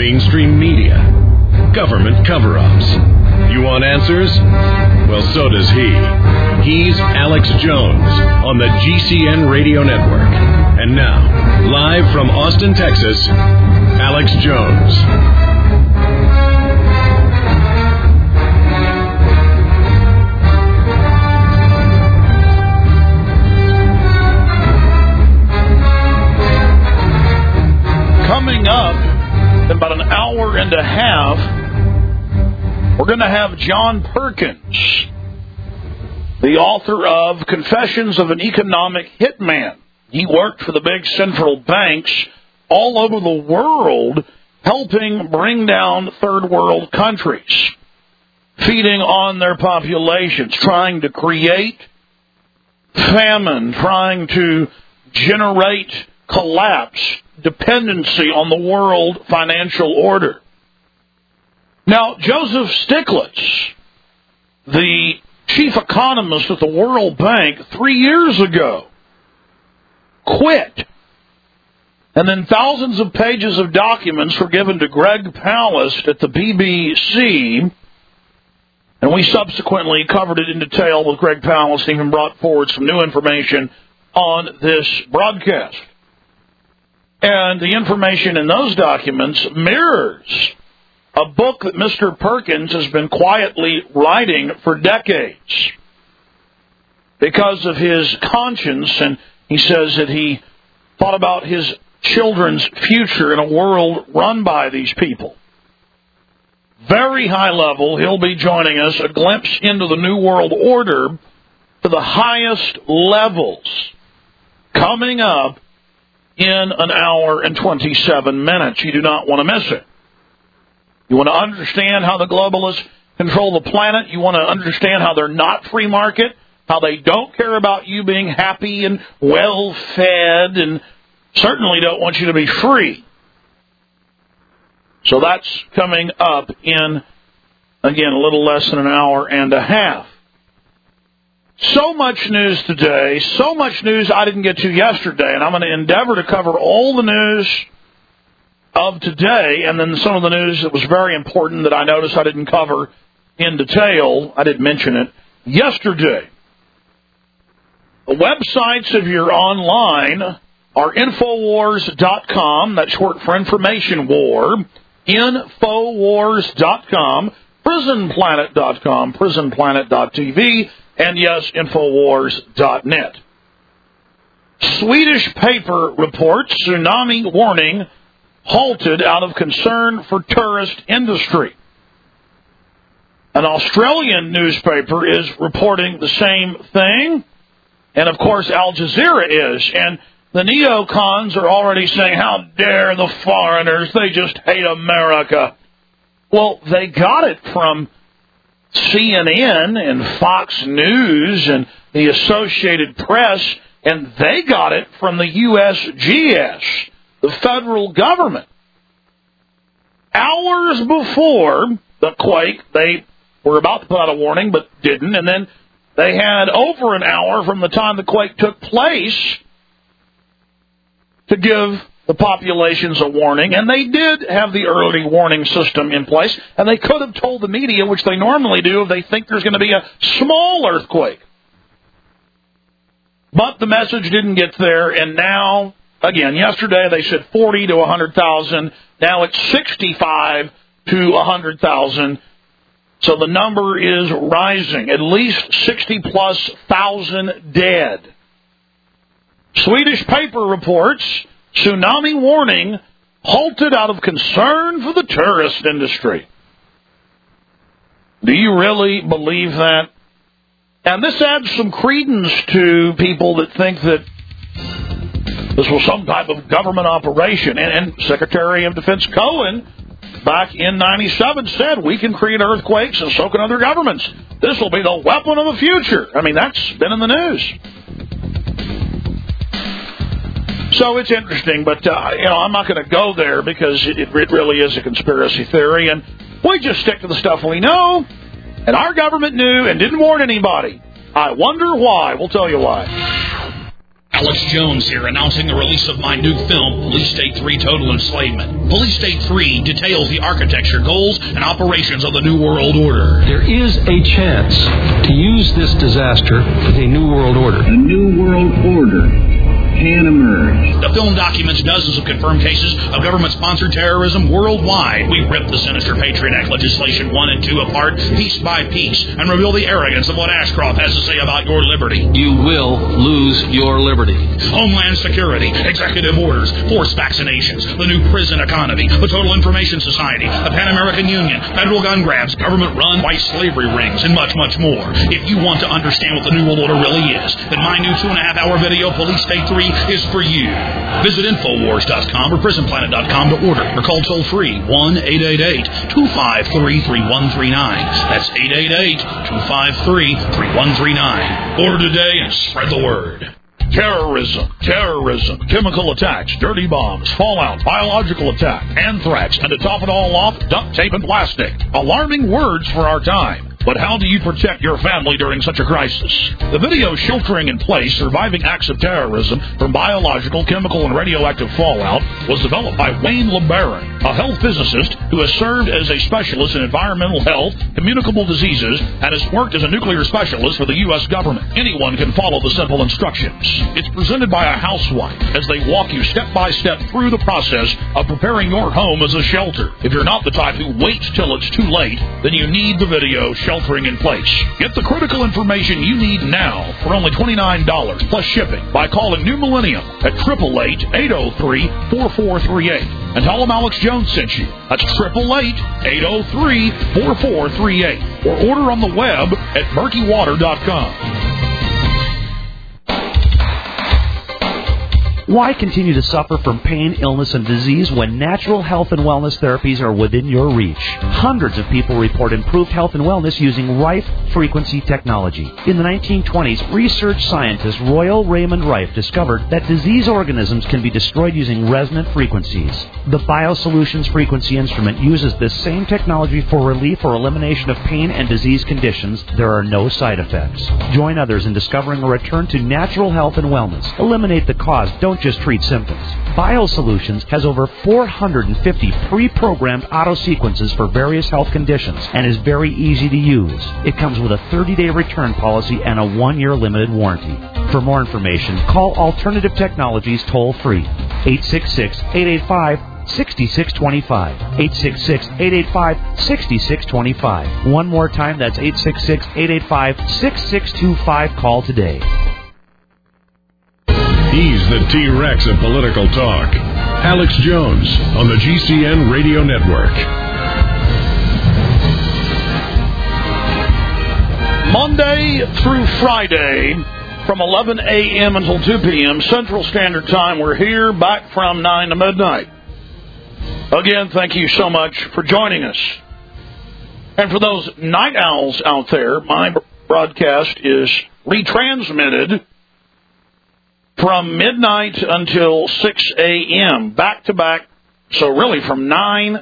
mainstream media, government cover-ups. You want answers? Well, so does he. He's Alex Jones on the GCN Radio Network. And now, live from Austin, Texas, Alex Jones. Coming up in about an hour and a half, we're going to have John Perkins, the author of Confessions of an Economic Hitman. He worked for the big central banks all over the world, helping bring down third world countries, feeding on their populations, trying to create famine, trying to generate collapse, dependency on the world financial order. Now, Joseph Stiglitz, the chief economist at the World Bank 3 years ago, quit. And then thousands of pages of documents were given to Greg Palast at the BBC, and we subsequently covered it in detail with Greg Palast and even brought forward some new information on this broadcast. And the information in those documents mirrors a book that Mr. Perkins has been quietly writing for decades because of his conscience, and he says that he thought about his children's future in a world run by these people. Very high level, he'll be joining us, a glimpse into the New World Order to the highest levels, coming up in an hour and 27 minutes. You do not want to miss it. You want to understand how the globalists control the planet. You want to understand how they're not free market, how they don't care about you being happy and well-fed, and certainly don't want you to be free. So that's coming up in, again, a little less than an hour and a half. So much news today, so much news I didn't get to yesterday, and I'm going to endeavor to cover all the news of today, and then some of the news that was very important that I noticed I didn't cover in detail. I didn't mention it yesterday. The websites, if you're online, are Infowars.com, that's short for Information War, Infowars.com, PrisonPlanet.com, PrisonPlanet.tv, and yes, Infowars.net. Swedish paper reports tsunami warning halted out of concern for tourist industry. An Australian newspaper is reporting the same thing, and of course Al Jazeera is, and the neocons are already saying, how dare the foreigners, they just hate America. Well, they got it from CNN and Fox News and the Associated Press, and they got it from the USGS, the federal government. Hours before the quake, they were about to put out a warning, but didn't, and then they had over an hour from the time the quake took place to give the populations a warning, and they did have the early warning system in place, and they could have told the media, which they normally do, if they think there's going to be a small earthquake. But the message didn't get there, and now, again, yesterday they said 40 to 100,000. Now it's 65 to 100,000. So the number is rising, at least 60-plus thousand dead. Swedish paper reports tsunami warning halted out of concern for the tourist industry. Do you really believe that? And this adds some credence to people that think that this was some type of government operation. And Secretary of Defense Cohen, back in 97, said we can create earthquakes and so can other governments. This will be the weapon of the future. I mean, that's been in the news. So it's interesting, but I'm not going to go there because it really is a conspiracy theory, and we just stick to the stuff we know, and our government knew and didn't warn anybody. I wonder why. We'll tell you why. Alex Jones here, announcing the release of my new film, Police State 3 Total Enslavement. Police State 3 details the architecture, goals, and operations of the New World Order. There is a chance to use this disaster with a New World Order. A New World Order can emerge. The film documents dozens of confirmed cases of government-sponsored terrorism worldwide. We rip the sinister Patriot Act legislation 1 and 2 apart, piece by piece, and reveal the arrogance of what Ashcroft has to say about your liberty. You will lose your liberty. Homeland Security, executive orders, forced vaccinations, the new prison economy, the Total Information Society, the Pan American Union, federal gun grabs, government-run white slavery rings, and much, much more. If you want to understand what the New World Order really is, then my new 2.5-hour video, Police State 3, is for you. Visit Infowars.com or PrisonPlanet.com to order or call toll-free 1-888-253-3139. That's 888-253-3139. Order today and spread the word. Terrorism, chemical attacks, dirty bombs, fallout, biological attack, anthrax, and to top it all off, duct tape and plastic. Alarming words for our time. But how do you protect your family during such a crisis? The video Sheltering in Place, Surviving Acts of Terrorism from Biological, Chemical, and Radioactive Fallout was developed by Wayne LeBaron, a health physicist who has served as a specialist in environmental health, communicable diseases, and has worked as a nuclear specialist for the U.S. government. Anyone can follow the simple instructions. It's presented by a housewife as they walk you step by step through the process of preparing your home as a shelter. If you're not the type who waits till it's too late, then you need the video Sheltering in Place. Get the critical information you need now for only $29 plus shipping by calling New Millennium at 888-803-4438 and tell them Alex Jones sent you. That's 888-803-4438 or order on the web at murkywater.com. Why continue to suffer from pain, illness, and disease when natural health and wellness therapies are within your reach? Hundreds of people report improved health and wellness using Rife frequency technology. In the 1920s, research scientist Royal Raymond Rife discovered that disease organisms can be destroyed using resonant frequencies. The BioSolutions frequency instrument uses this same technology for relief or elimination of pain and disease conditions. There are no side effects. Join others in discovering a return to natural health and wellness. Eliminate the cause. Don't just treat symptoms. BioSolutions has over 450 pre-programmed auto-sequences for various health conditions and is very easy to use. It comes with a 30-day return policy and a 1-year limited warranty. For more information, call Alternative Technologies toll-free, 866-885-6625. 866-885-6625. One more time, that's 866-885-6625. Call today. He's the T-Rex of political talk. Alex Jones on the GCN Radio Network. Monday through Friday from 11 a.m. until 2 p.m. Central Standard Time. We're here back from 9 to midnight. Again, thank you so much for joining us. And for those night owls out there, my broadcast is retransmitted from midnight until 6 a.m., back-to-back, so really from 9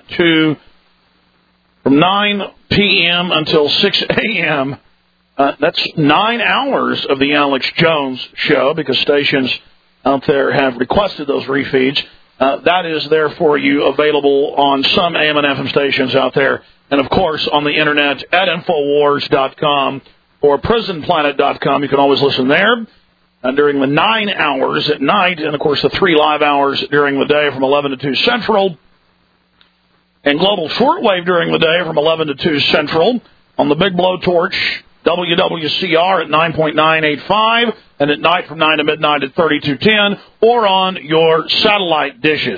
p.m. until 6 a.m., that's 9 hours of the Alex Jones Show, because stations out there have requested those refeeds. That is there for you, available on some AM and FM stations out there, and, of course, on the Internet at Infowars.com or PrisonPlanet.com. You can always listen there. During the 9 hours at night, and, of course, the 3 live hours during the day from 11 to 2 Central, and global shortwave during the day from 11 to 2 Central on the Big Blowtorch, WWCR at 9.985, and at night from 9 to midnight at 3210, or on your satellite dishes.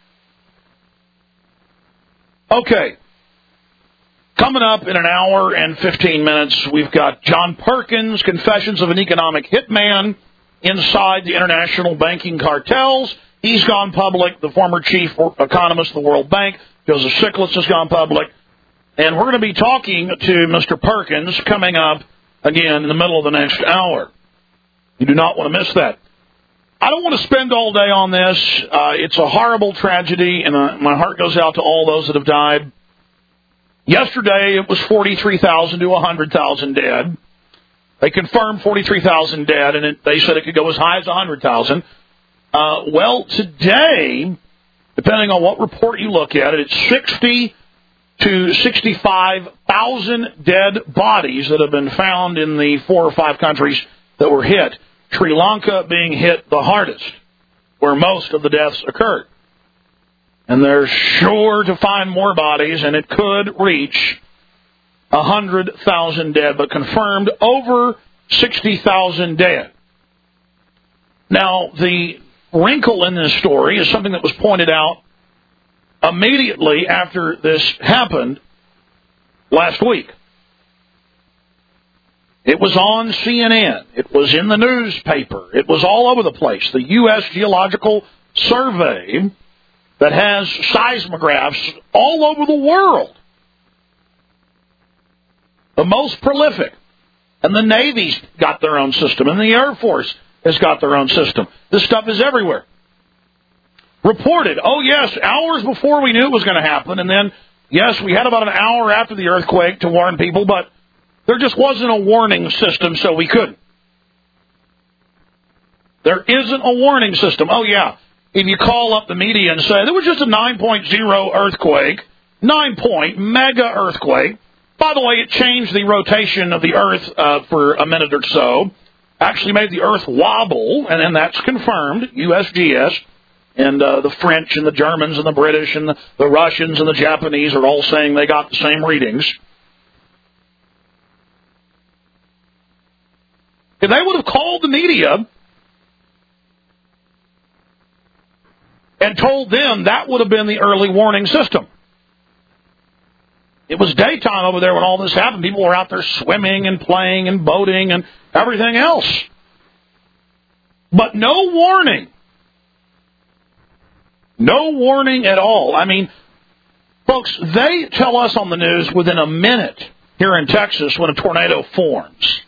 Okay. Coming up in an hour and 15 minutes, we've got John Perkins, Confessions of an Economic Hitman, inside the international banking cartels. He's gone public. The former chief economist of the World Bank, Joseph Stiglitz, has gone public. And we're going to be talking to Mr. Perkins coming up again in the middle of the next hour. You do not want to miss that. I don't want to spend all day on this. It's a horrible tragedy, and my heart goes out to all those that have died. Yesterday, it was 43,000 to 100,000 dead. They confirmed 43,000 dead, and they said it could go as high as 100,000. Well, today, depending on what report you look at, it's 60 to 65,000 dead bodies that have been found in the 4 or 5 countries that were hit. Sri Lanka being hit the hardest, where most of the deaths occurred. And they're sure to find more bodies, and it could reach 100,000 dead, but confirmed over 60,000 dead. Now, the wrinkle in this story is something that was pointed out immediately after this happened last week. It was on CNN. It was in the newspaper. It was all over the place. The U.S. Geological Survey that has seismographs all over the world. The most prolific. And the Navy's got their own system, and the Air Force has got their own system. This stuff is everywhere. Reported, oh yes, hours before we knew it was going to happen, and then, yes, we had about an hour after the earthquake to warn people, but there just wasn't a warning system, so we couldn't. There isn't a warning system. Oh yeah, if you call up the media and say, there was just a 9.0 earthquake, 9-point mega earthquake. By the way, it changed the rotation of the Earth for a minute or so. Actually made the Earth wobble, and that's confirmed, USGS. And the French and the Germans and the British and the Russians and the Japanese are all saying they got the same readings. If they would have called the media and told them, that would have been the early warning system. It was daytime over there when all this happened. People were out there swimming and playing and boating and everything else. But no warning. No warning at all. I mean, folks, they tell us on the news within a minute here in Texas when a tornado forms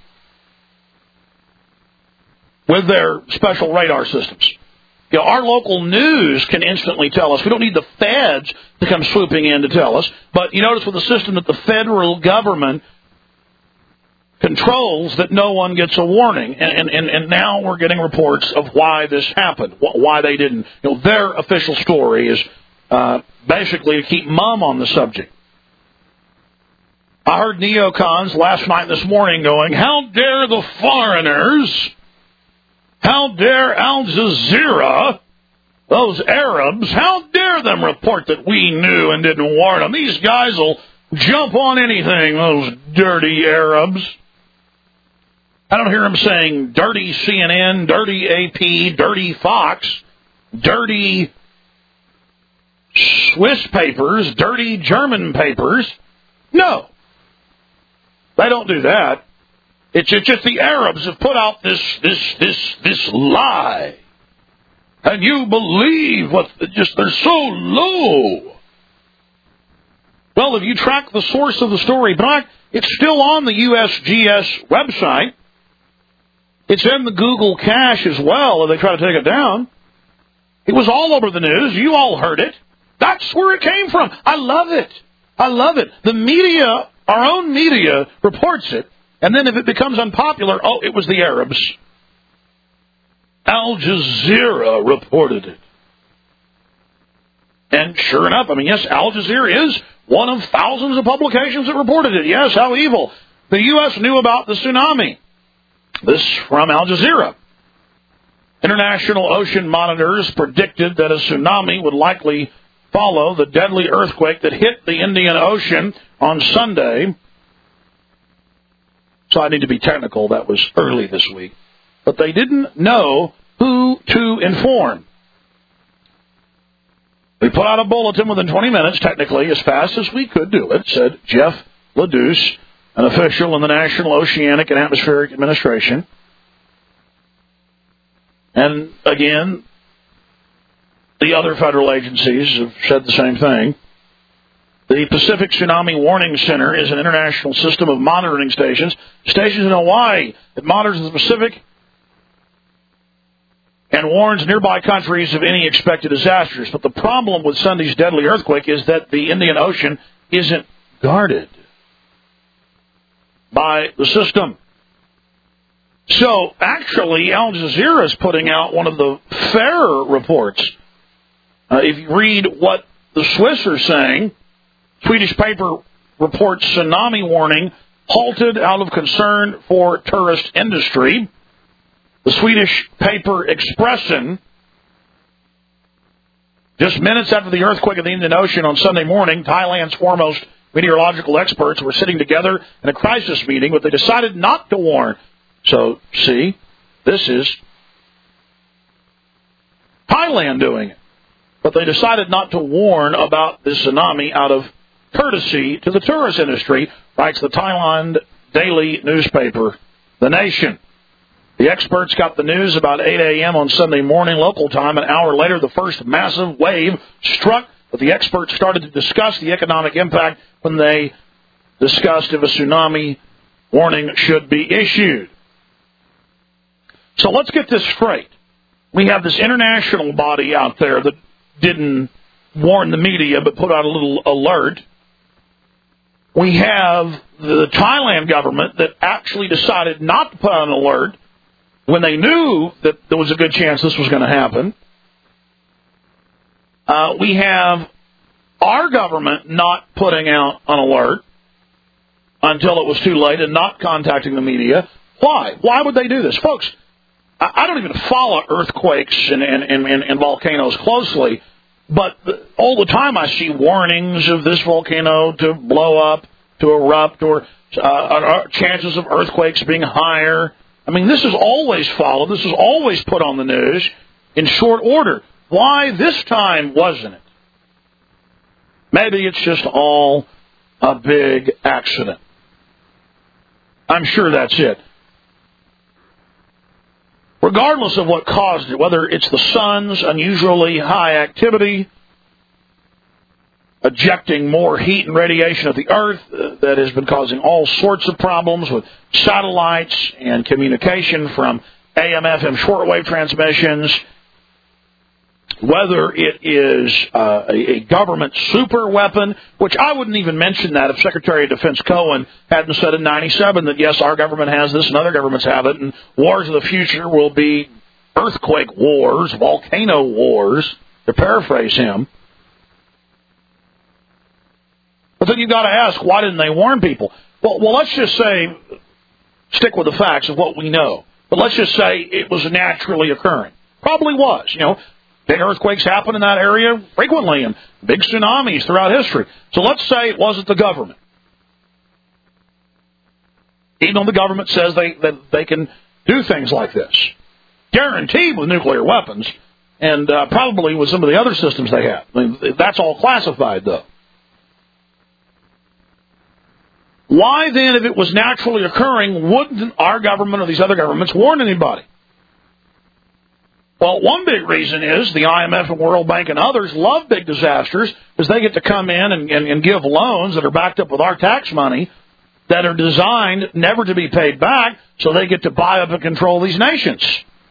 with their special radar systems. You know, our local news can instantly tell us. We don't need the feds to come swooping in to tell us. But you notice with the system that the federal government controls, that no one gets a warning. And now we're getting reports of why this happened, why they didn't. You know, their official story is basically to keep mum on the subject. I heard neocons last night and this morning going, how dare the foreigners, how dare Al Jazeera, those Arabs, how dare them report that we knew and didn't warn them? These guys will jump on anything, those dirty Arabs. I don't hear them saying dirty CNN, dirty AP, dirty Fox, dirty Swiss papers, dirty German papers. No. They don't do that. It's just the Arabs have put out this lie. And you believe they're so low. Well, if you track the source of the story back, it's still on the USGS website. It's in the Google cache as well, if they try to take it down. It was all over the news. You all heard it. That's where it came from. I love it. I love it. The media, our own media, reports it. And then if it becomes unpopular, oh, it was the Arabs. Al Jazeera reported it. And sure enough, I mean, yes, Al Jazeera is one of thousands of publications that reported it. Yes, how evil. The U.S. knew about the tsunami. This from Al Jazeera. International ocean monitors predicted that a tsunami would likely follow the deadly earthquake that hit the Indian Ocean on Sunday. So I need to be technical. That was early this week. But they didn't know who to inform. We put out a bulletin within 20 minutes, technically, as fast as we could do it, said Jeff LaDuce, an official in the National Oceanic and Atmospheric Administration. And again, the other federal agencies have said the same thing. The Pacific Tsunami Warning Center is an international system of monitoring stations. Stations in Hawaii that monitors the Pacific and warns nearby countries of any expected disasters. But the problem with Sunday's deadly earthquake is that the Indian Ocean isn't guarded by the system. So, actually, Al Jazeera is putting out one of the fairer reports. If you read what the Swiss are saying, Swedish paper reports tsunami warning halted out of concern for tourist industry. The Swedish paper Expressen, just minutes after the earthquake in the Indian Ocean on Sunday morning, Thailand's foremost meteorological experts were sitting together in a crisis meeting, but they decided not to warn. So, see, this is Thailand doing it. But they decided not to warn about this tsunami out of courtesy to the tourist industry, writes the Thailand daily newspaper, The Nation. The experts got the news about 8 a.m. on Sunday morning local time. An hour later, the first massive wave struck, but the experts started to discuss the economic impact when they discussed if a tsunami warning should be issued. So let's get this straight. We have this international body out there that didn't warn the media but put out a little alert. We have the Thailand government that actually decided not to put out an alert when they knew that there was a good chance this was going to happen. We have our government not putting out an alert until it was too late and not contacting the media. Why? Why would they do this? Folks, I don't even follow earthquakes and volcanoes closely, but all the time I see warnings of this volcano to blow up, to erupt, or chances of earthquakes being higher. I mean, this is always followed. This is always put on the news in short order. Why this time wasn't it? Maybe it's just all a big accident. I'm sure that's it. Regardless of what caused it, whether it's the sun's unusually high activity, ejecting more heat and radiation at the Earth that has been causing all sorts of problems with satellites and communication from AM/FM shortwave transmissions, whether it is a government super weapon, which I wouldn't even mention that if Secretary of Defense Cohen hadn't said in 97 that, yes, our government has this and other governments have it, and wars of the future will be earthquake wars, volcano wars, to paraphrase him. But then you've got to ask, why didn't they warn people? Well, let's just say, stick with the facts of what we know, but let's just say it was naturally occurring. Probably was, Big earthquakes happen in that area frequently, and big tsunamis throughout history. So let's say it wasn't the government. Even though the government says they can do things like this. Guaranteed with nuclear weapons, and probably with some of the other systems they have. I mean, that's all classified, though. Why, then, if it was naturally occurring, wouldn't our government or these other governments warn anybody? Well, one big reason is the IMF and World Bank and others love big disasters because they get to come in and give loans that are backed up with our tax money that are designed never to be paid back, so they get to buy up and control these nations.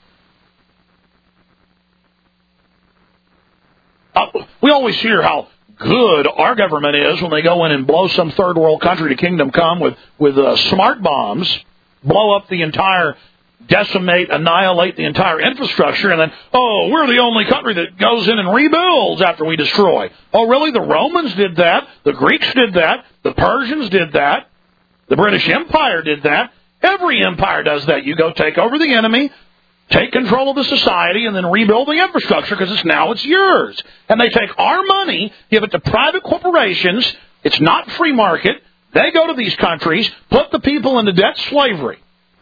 We always hear how good our government is when they go in and blow some third world country to kingdom come with smart bombs, blow up the entire, decimate, annihilate the entire infrastructure, and then, we're the only country that goes in and rebuilds after we destroy. Oh, really? The Romans did that. The Greeks did that. The Persians did that. The British Empire did that. Every empire does that. You go take over the enemy, take control of the society, and then rebuild the infrastructure because it's yours. And they take our money, give it to private corporations. It's not free market. They go to these countries, put the people into debt slavery.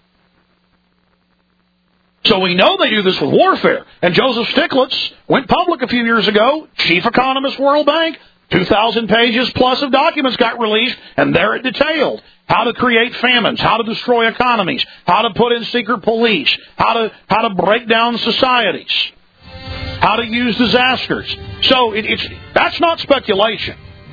So we know they do this with warfare. And Joseph Stiglitz went public a few years ago, chief economist, World Bank. 2,000 pages plus of documents got released, and there it detailed how to create famines, how to destroy economies, how to put in secret police, how to break down societies, how to use disasters. So that's not speculation.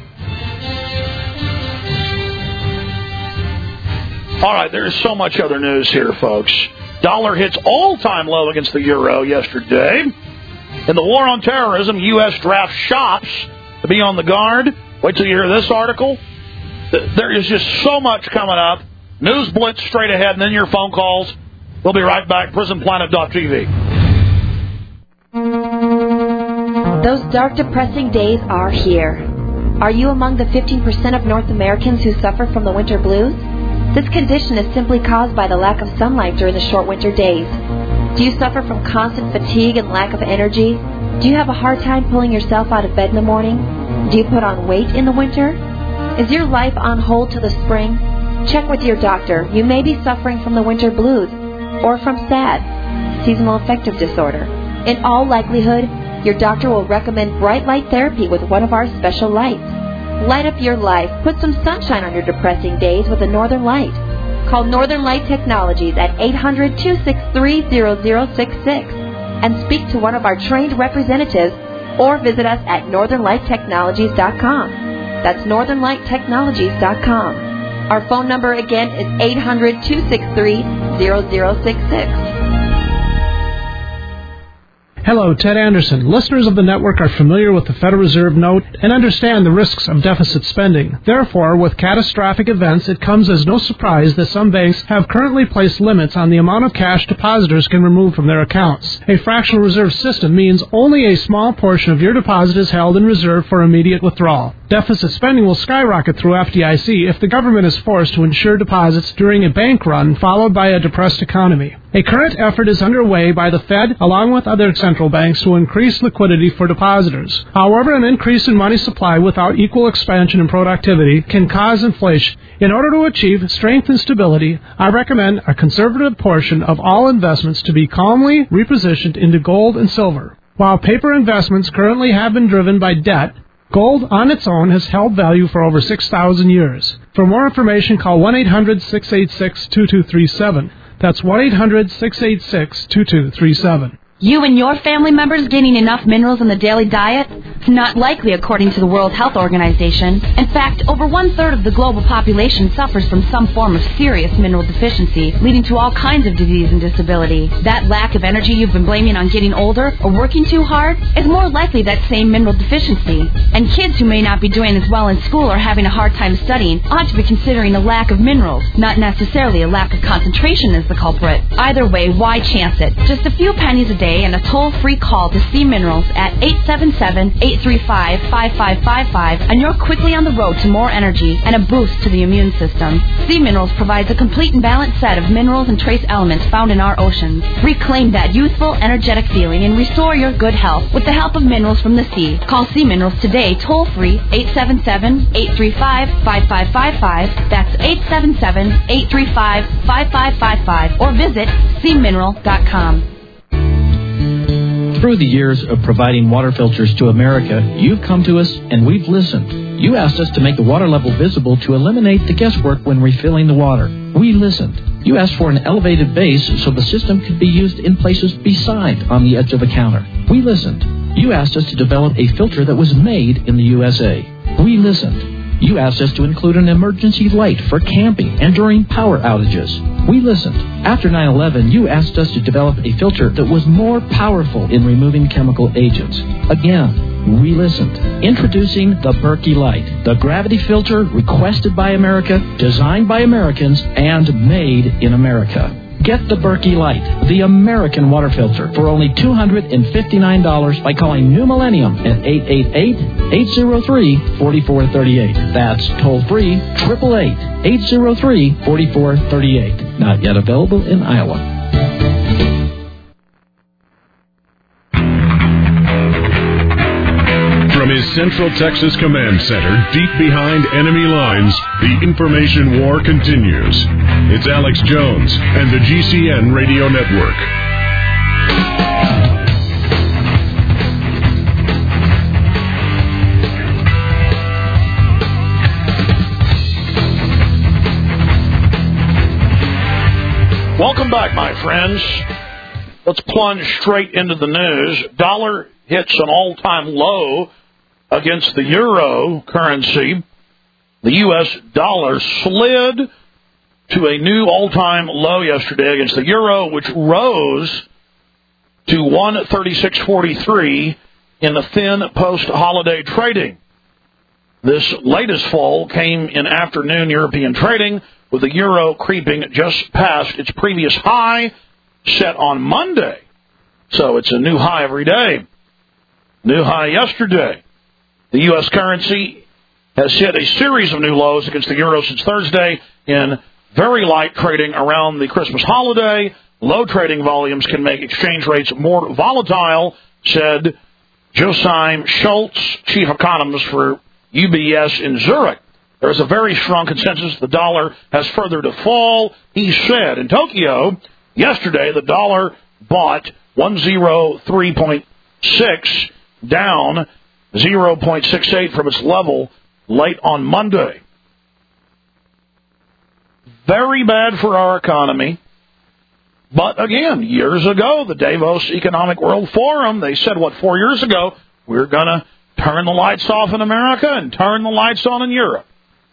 All right, there is so much other news here, folks. Dollar hits all-time low against the euro yesterday. In the war on terrorism, U.S. drafts shops to be on the guard. Wait till you hear this article. There is just so much coming up. News blitz straight ahead, and then your phone calls. We'll be right back. PrisonPlanet.tv. Those dark, depressing days are here. Are you among the 15% of North Americans who suffer from the winter blues? This condition is simply caused by the lack of sunlight during the short winter days. Do you suffer from constant fatigue and lack of energy? Do you have a hard time pulling yourself out of bed in the morning? Do you put on weight in the winter? Is your life on hold till the spring? Check with your doctor. You may be suffering from the winter blues or from SAD, seasonal affective disorder. In all likelihood, your doctor will recommend bright light therapy with one of our special lights. Light up your life. Put some sunshine on your depressing days with a Northern Light. Call Northern Light Technologies at 800-263-0066 and speak to one of our trained representatives, or visit us at northernlighttechnologies.com. That's northernlighttechnologies.com. Our phone number again is 800-263-0066. Hello, Ted Anderson. Listeners of the network are familiar with the Federal Reserve note and understand the risks of deficit spending. Therefore, with catastrophic events, it comes as no surprise that some banks have currently placed limits on the amount of cash depositors can remove from their accounts. A fractional reserve system means only a small portion of your deposit is held in reserve for immediate withdrawal. Deficit spending will skyrocket through FDIC if the government is forced to insure deposits during a bank run followed by a depressed economy. A current effort is underway by the Fed along with other central banks to increase liquidity for depositors. However, an increase in money supply without equal expansion in productivity can cause inflation. In order to achieve strength and stability, I recommend a conservative portion of all investments to be calmly repositioned into gold and silver. While paper investments currently have been driven by debt, gold on its own has held value for over 6,000 years. For more information, call 1-800-686-2237. That's 1-800-686-2237. You and your family members getting enough minerals in the daily diet? It's not likely, according to the World Health Organization. In fact, over 1/3 of the global population suffers from some form of serious mineral deficiency, leading to all kinds of disease and disability. That lack of energy you've been blaming on getting older or working too hard is more likely that same mineral deficiency. And kids who may not be doing as well in school or having a hard time studying ought to be considering a lack of minerals, not necessarily a lack of concentration as the culprit. Either way, why chance it? Just a few pennies a day and a toll-free call to Sea Minerals at 877-835-5555, and you're quickly on the road to more energy and a boost to the immune system. Sea Minerals provides a complete and balanced set of minerals and trace elements found in our oceans. Reclaim that youthful, energetic feeling and restore your good health with the help of minerals from the sea. Call Sea Minerals today, toll-free, 877-835-5555. That's 877-835-5555, or visit seamineral.com. Through the years of providing water filters to America, you've come to us and we've listened. You asked us to make the water level visible to eliminate the guesswork when refilling the water. We listened. You asked for an elevated base so the system could be used in places beside on the edge of the counter. We listened. You asked us to develop a filter that was made in the USA. We listened. You asked us to include an emergency light for camping and during power outages. We listened. After 9/11, you asked us to develop a filter that was more powerful in removing chemical agents. Again, we listened. Introducing the Berkey Light, the gravity filter requested by America, designed by Americans, and made in America. Get the Berkey Light, the American water filter, for only $259 by calling New Millennium at 888-803-4438. That's toll-free, 888-803-4438. Not yet available in Iowa. From his Central Texas Command Center, deep behind enemy lines, the information war continues. It's Alex Jones and the GCN Radio Network. Welcome back, my friends. Let's plunge straight into the news. Dollar hits an all-time low against the euro currency. The U.S. dollar slid to a new all-time low yesterday against the euro, which rose to 136.43 in the thin post-holiday trading. This latest fall came in afternoon European trading, with the euro creeping just past its previous high set on Monday. So it's a new high every day. New high yesterday. The U.S. currency has hit a series of new lows against the euro since Thursday in very light trading around the Christmas holiday. Low trading volumes can make exchange rates more volatile, said Joachim Schultz, chief economist for UBS in Zurich. There is a very strong consensus the dollar has further to fall. He said in Tokyo yesterday the dollar bought 103.6, down 0.68 from its level late on Monday. Very bad for our economy. But again, years ago, the Davos Economic World Forum, they said, 4 years ago, we're going to turn the lights off in America and turn the lights on in Europe.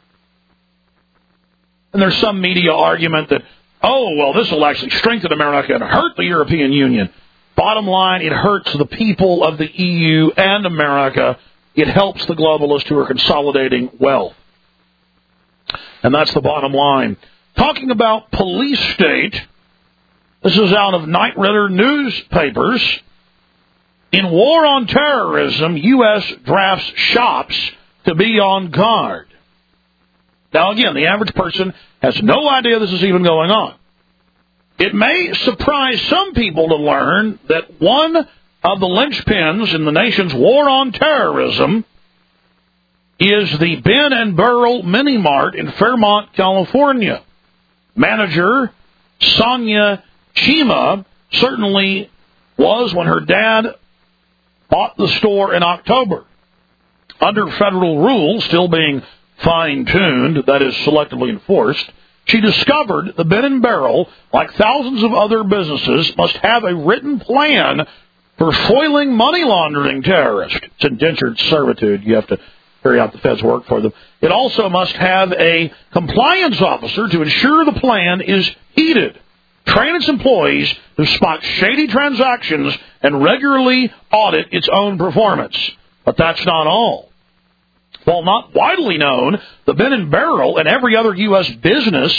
And there's some media argument that, this will actually strengthen America and hurt the European Union. Bottom line, it hurts the people of the EU and America. It helps the globalists who are consolidating wealth. And that's the bottom line. Talking about police state, this is out of Knight Ridder newspapers. In war on terrorism, U.S. drafts shops to be on guard. Now, again, the average person has no idea this is even going on. It may surprise some people to learn that one of the linchpins in the nation's war on terrorism is the Ben and Burrell Mini Mart in Fairmont, California. Manager Sonia Chima certainly was when her dad bought the store in October. Under federal rules, still being fine-tuned, that is selectively enforced, she discovered the Ben & Barrel, like thousands of other businesses, must have a written plan for foiling money laundering terrorists. It's indentured servitude. You have to carry out the Fed's work for them. It also must have a compliance officer to ensure the plan is heeded. Train its employees to spot shady transactions and regularly audit its own performance. But that's not all. While not widely known, the Ben & Barrel and every other U.S. business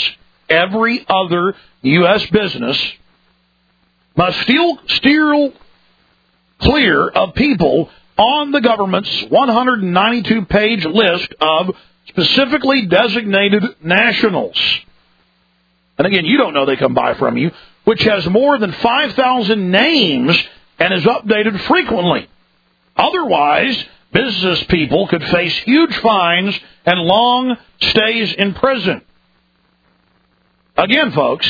must steer clear of people on the government's 192-page list of specifically designated nationals. And again, you don't know they come by from you, which has more than 5,000 names and is updated frequently. Otherwise, business people could face huge fines and long stays in prison. Again, folks,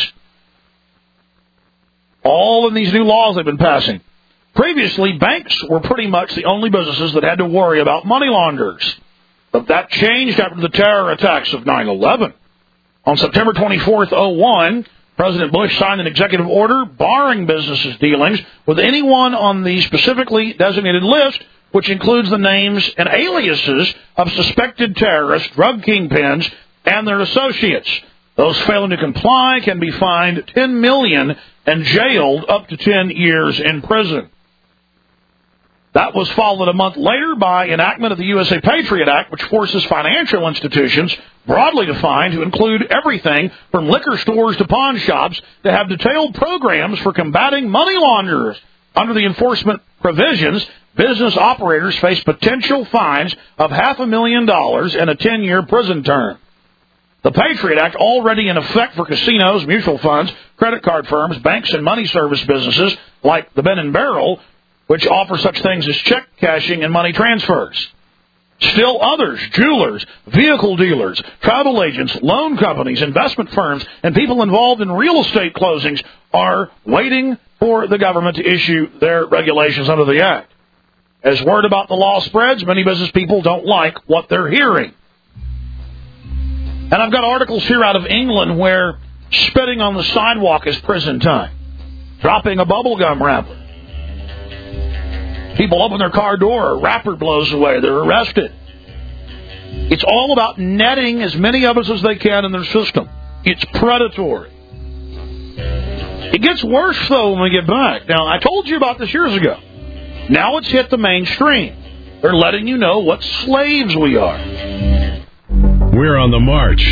all of these new laws they've been passing. Previously, banks were pretty much the only businesses that had to worry about money launderers. But that changed after the terror attacks of 9/11. On September 24th, 2001, President Bush signed an executive order barring businesses' dealings with anyone on the specifically designated list, which includes the names and aliases of suspected terrorists, drug kingpins, and their associates. Those failing to comply can be fined $10 million and jailed up to 10 years in prison. That was followed a month later by enactment of the USA Patriot Act, which forces financial institutions, broadly defined, to include everything from liquor stores to pawn shops, to have detailed programs for combating money launderers. Under the enforcement provisions, business operators face potential fines of $500,000 and a 10-year prison term. The Patriot Act, already in effect for casinos, mutual funds, credit card firms, banks, and money service businesses like the Ben & Barrel, which offer such things as check cashing and money transfers. Still others, jewelers, vehicle dealers, travel agents, loan companies, investment firms, and people involved in real estate closings are waiting for the government to issue their regulations under the Act. As word about the law spreads, many business people don't like what they're hearing. And I've got articles here out of England where spitting on the sidewalk is prison time. Dropping a bubblegum wrapper. People open their car door, a wrapper blows away, they're arrested. It's all about netting as many of us as they can in their system. It's predatory. It gets worse, though, when we get back. Now, I told you about this years ago. Now it's hit the mainstream. They're letting you know what slaves we are. We're on the march.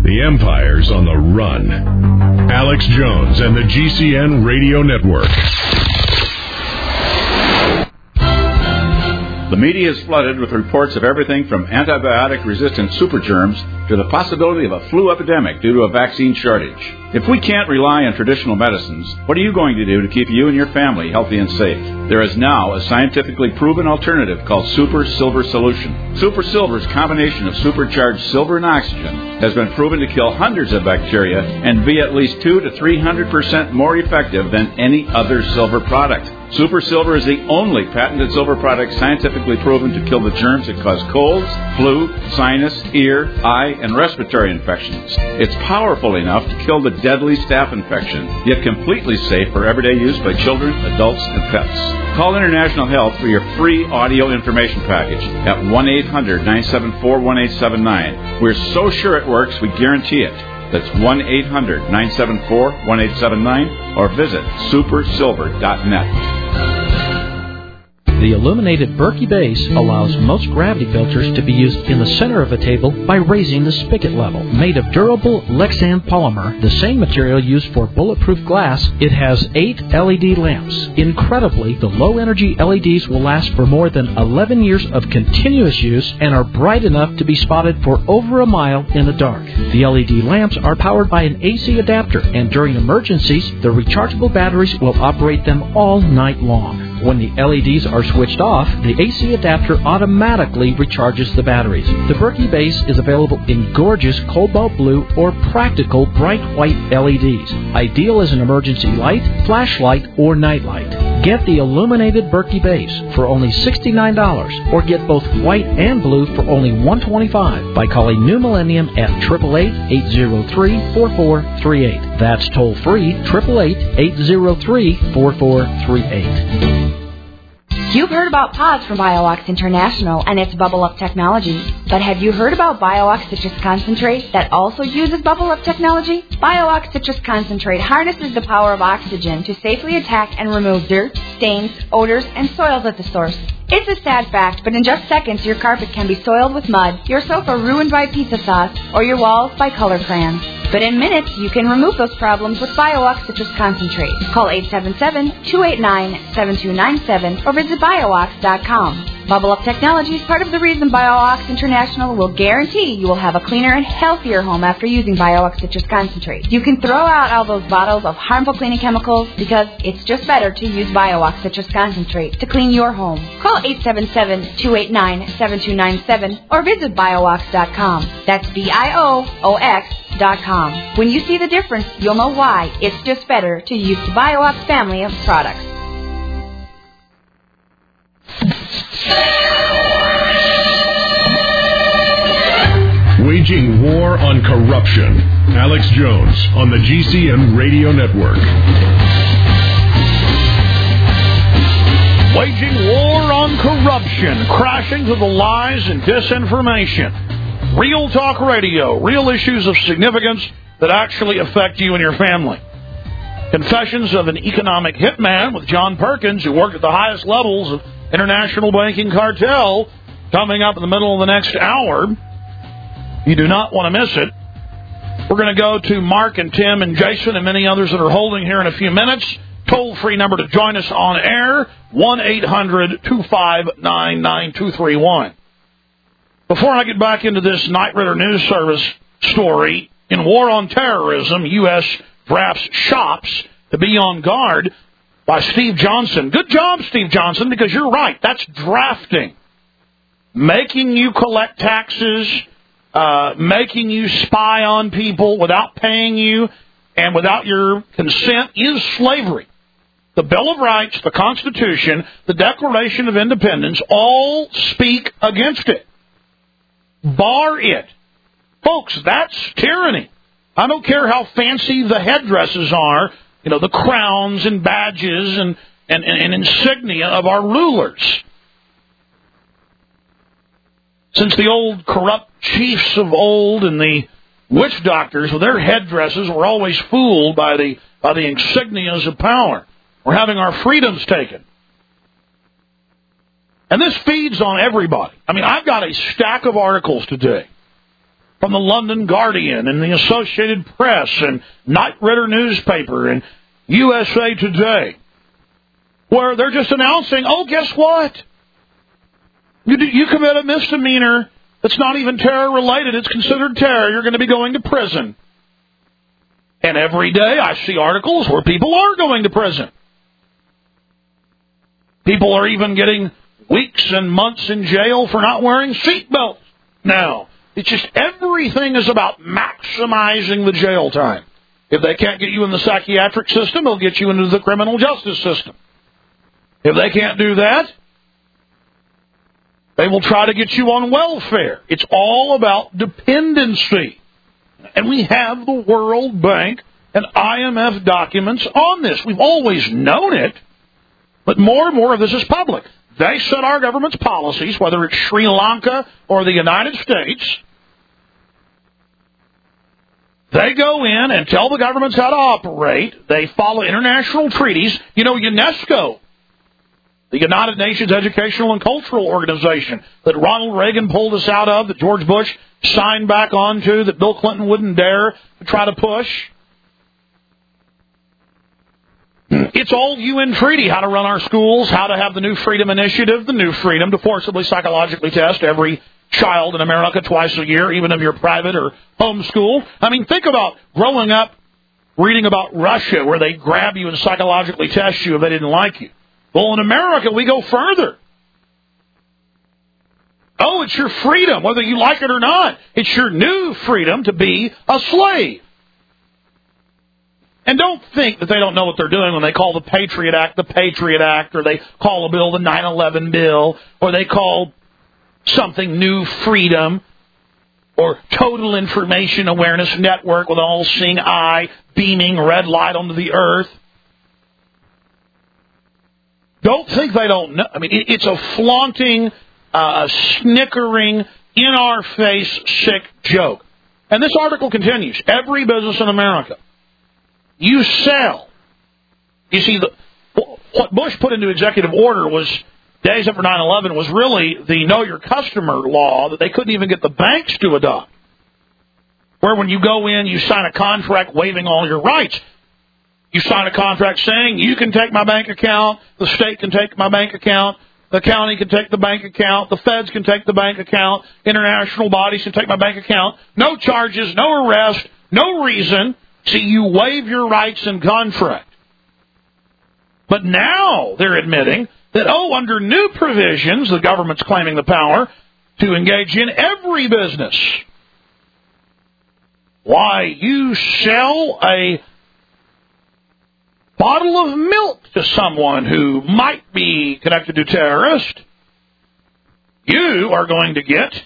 The empire's on the run. Alex Jones and the GCN Radio Network. The media is flooded with reports of everything from antibiotic-resistant supergerms to the possibility of a flu epidemic due to a vaccine shortage. If we can't rely on traditional medicines, what are you going to do to keep you and your family healthy and safe? There is now a scientifically proven alternative called Super Silver Solution. Super Silver's combination of supercharged silver and oxygen has been proven to kill hundreds of bacteria and be at least 200 to 300% more effective than any other silver product. Super Silver is the only patented silver product scientifically proven to kill the germs that cause colds, flu, sinus, ear, eye, and respiratory infections. It's powerful enough to kill the deadly staph infection, yet completely safe for everyday use by children, adults, and pets. Call International Health for your free audio information package at 1-800-974-1879. We're so sure it works, we guarantee it. That's 1-800-974-1879 or visit supersilver.net. The illuminated Berkey base allows most gravity filters to be used in the center of a table by raising the spigot level. Made of durable Lexan polymer, the same material used for bulletproof glass, it has 8 LED lamps. Incredibly, the low-energy LEDs will last for more than 11 years of continuous use and are bright enough to be spotted for over a mile in the dark. The LED lamps are powered by an AC adapter, and during emergencies, the rechargeable batteries will operate them all night long. When the LEDs are switched off, the AC adapter automatically recharges the batteries. The Berkey base is available in gorgeous cobalt blue or practical bright white LEDs, ideal as an emergency light, flashlight, or nightlight. Get the illuminated Berkey base for only $69, or get both white and blue for only $125 by calling New Millennium at 888-803-4438. That's toll free, 888-803-4438. You've heard about PODS from BioOx International and its Bubble Up technology. But have you heard about BioOx Citrus Concentrate that also uses Bubble Up technology? BioOx Citrus Concentrate harnesses the power of oxygen to safely attack and remove dirt, stains, odors, and soils at the source. It's a sad fact, but in just seconds your carpet can be soiled with mud, your sofa ruined by pizza sauce, or your walls by color crayons. But in minutes, you can remove those problems with BioOx Citrus Concentrate. Call 877-289-7297 or visit BioOx.com. Bubble Up Technology is part of the reason BioOx International will guarantee you will have a cleaner and healthier home after using BioOx Citrus Concentrate. You can throw out all those bottles of harmful cleaning chemicals because it's just better to use BioOx Citrus Concentrate to clean your home. Call 877-289-7297 or visit BioOx.com. That's BIOOX.com. When you see the difference, you'll know why it's just better to use the BioOx family of products. Waging war on corruption. Alex Jones on the GCN Radio Network. Waging war on corruption, crashing to the lies and disinformation. Real talk radio, real issues of significance that actually affect you and your family. Confessions of an economic hitman with John Perkins, who worked at the highest levels of international banking cartel, coming up in the middle of the next hour. You do not want to miss it. We're going to go to Mark and Tim and Jason and many others that are holding here in a few minutes. Toll-free number to join us on air, 1-800-259-9231. Before I get back into this Knight Ridder News Service story, in War on Terrorism, U.S. drafts shops to be on guard by Steve Johnson. Good job, Steve Johnson, because you're right. That's drafting. Making you collect taxes, making you spy on people without paying you and without your consent is slavery. The Bill of Rights, the Constitution, the Declaration of Independence all speak against it. Bar it. Folks, that's tyranny. I don't care how fancy the headdresses are, you know, the crowns and badges and insignia of our rulers. Since the old corrupt chiefs of old and the witch doctors with their headdresses were always fooled by the insignias of power. We're having our freedoms taken. And this feeds on everybody. I mean, I've got a stack of articles today from the London Guardian and the Associated Press and Knight Ridder newspaper and USA Today, where they're just announcing, oh, guess what? You commit a misdemeanor that's not even terror-related. It's considered terror. You're going to be going to prison. And every day I see articles where people are going to prison. People are even getting weeks and months in jail for not wearing seatbelts now. It's just everything is about maximizing the jail time. If they can't get you in the psychiatric system, they'll get you into the criminal justice system. If they can't do that, they will try to get you on welfare. It's all about dependency. And we have the World Bank and IMF documents on this. We've always known it, but more and more of this is public. They set our government's policies, whether it's Sri Lanka or the United States. They go in and tell the governments how to operate. They follow international treaties. You know, UNESCO, the United Nations Educational and Cultural Organization that Ronald Reagan pulled us out of, that George Bush signed back onto, that Bill Clinton wouldn't dare to try to push. It's all UN treaty, how to run our schools, how to have the New Freedom Initiative, the New Freedom to forcibly psychologically test every child in America twice a year, even if you're private or homeschool. I mean, think about growing up reading about Russia, where they grab you and psychologically test you if they didn't like you. Well, in America, we go further. Oh, it's your freedom, whether you like it or not. It's your new freedom to be a slave. And don't think that they don't know what they're doing when they call the Patriot Act, or they call a bill the 9/11 bill, or they call something New Freedom, or Total Information Awareness Network with an all-seeing eye beaming red light onto the earth. Don't think they don't know. I mean, it's a flaunting, snickering, in-our-face, sick joke. And this article continues. Every business in America, you sell. You see, what Bush put into executive order was, days after 9/11, was really the Know Your Customer law that they couldn't even get the banks to adopt. Where when you go in, you sign a contract waiving all your rights. You sign a contract saying, you can take my bank account, the state can take my bank account, the county can take the bank account, the feds can take the bank account, international bodies can take my bank account. No charges, no arrest, no reason. See, you waive your rights in contract. But now they're admitting that, under new provisions, the government's claiming the power to engage in every business. Why, you sell a bottle of milk to someone who might be connected to terrorists, you are going to get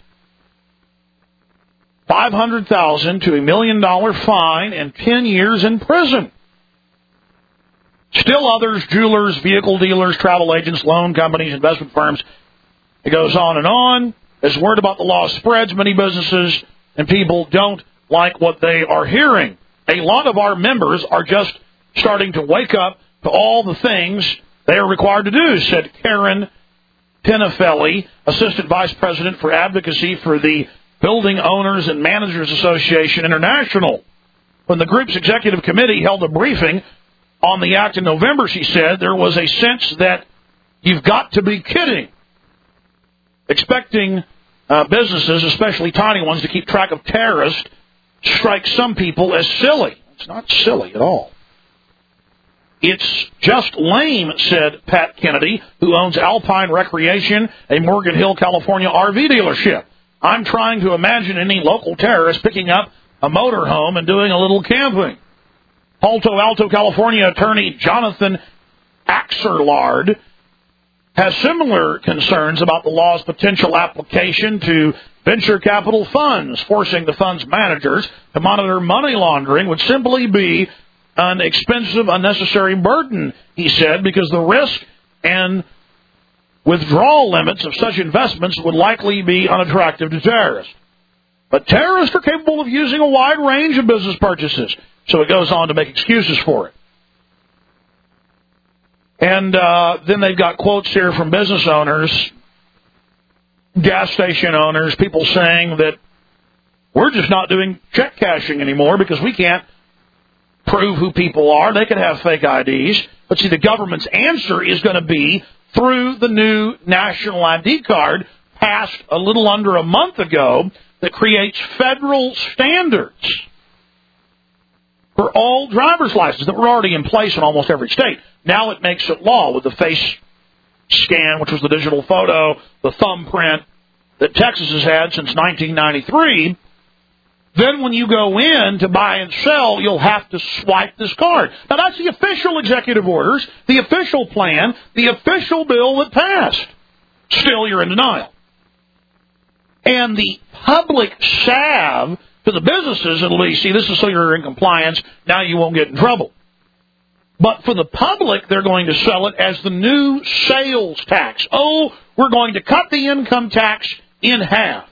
$500,000 to $1 million fine and 10 years in prison. Still others, jewelers, vehicle dealers, travel agents, loan companies, investment firms. It goes on and on. As word about the law spreads, many businesses and people don't like what they are hearing. A lot of our members are just starting to wake up to all the things they are required to do, said Karen Pinafelli, Assistant Vice President for Advocacy for the Building Owners and Managers Association International. When the group's executive committee held a briefing on the act in November, she said, there was a sense that you've got to be kidding. Expecting businesses, especially tiny ones, to keep track of terrorists strikes some people as silly. It's not silly at all. It's just lame, said Pat Kennedy, who owns Alpine Recreation, a Morgan Hill, California RV dealership. I'm trying to imagine any local terrorist picking up a motorhome and doing a little camping. Alto Alto, California attorney Jonathan Axelrod has similar concerns about the law's potential application to venture capital funds. Forcing the fund's managers to monitor money laundering would simply be an expensive, unnecessary burden, he said, because the risk and withdrawal limits of such investments would likely be unattractive to terrorists. But terrorists are capable of using a wide range of business purchases, so it goes on to make excuses for it. And then they've got quotes here from business owners, gas station owners, people saying that We're just not doing check cashing anymore because we can't prove who people are. They can have fake IDs. But see, the government's answer is going to be through the new national ID card passed a little under a month ago that creates federal standards for all driver's licenses that were already in place in almost every state. Now it makes it law with the face scan, which was the digital photo, the thumbprint that Texas has had since 1993. Then when you go in to buy and sell, you'll have to swipe this card. Now, that's the official executive orders, the official plan, the official bill that passed. Still, you're in denial. And the public salve to the businesses, at least, see, this is so you're in compliance, now you won't get in trouble. But for the public, they're going to sell it as the new sales tax. Oh, we're going to cut the income tax in half.